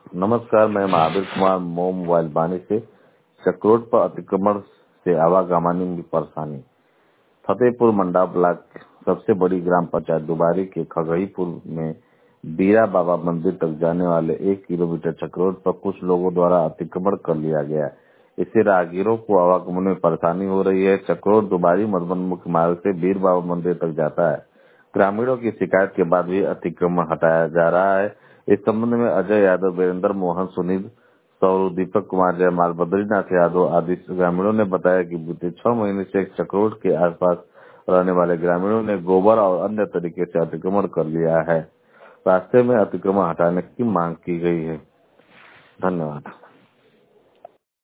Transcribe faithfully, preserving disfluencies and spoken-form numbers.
नमस्कार, मैं महावीर कुमार मोम मोबाइल बानी से। चक्रोट पर अतिक्रमण से आवागमन में परेशानी। फतेहपुर मंडा ब्लॉक सबसे बड़ी ग्राम पंचायत दुबारी के खगड़ीपुर में बीरा बाबा मंदिर तक जाने वाले एक किलोमीटर चक्रोट पर कुछ लोगों द्वारा अतिक्रमण कर लिया गया। इससे राहगीरों को आवागमन में परेशानी हो रही है। चक्रोट दुबारी मधुबन मुख्य मार्ग से बीर बाबा मंदिर तक जाता है। ग्रामीणों की शिकायत के बाद भी अतिक्रमण हटाया जा रहा है। इस संबंध में अजय यादव, वीरेंद्र मोहन, सुनील, सौरभ, दीपक कुमार, जयमाल, बद्रीनाथ यादव आदि ग्रामीणों ने बताया कि बीते छह महीने से चक्रोट के आसपास रहने वाले ग्रामीणों ने गोबर और अन्य तरीके से अतिक्रमण कर लिया है। रास्ते में अतिक्रमण हटाने की मांग की गई है। धन्यवाद।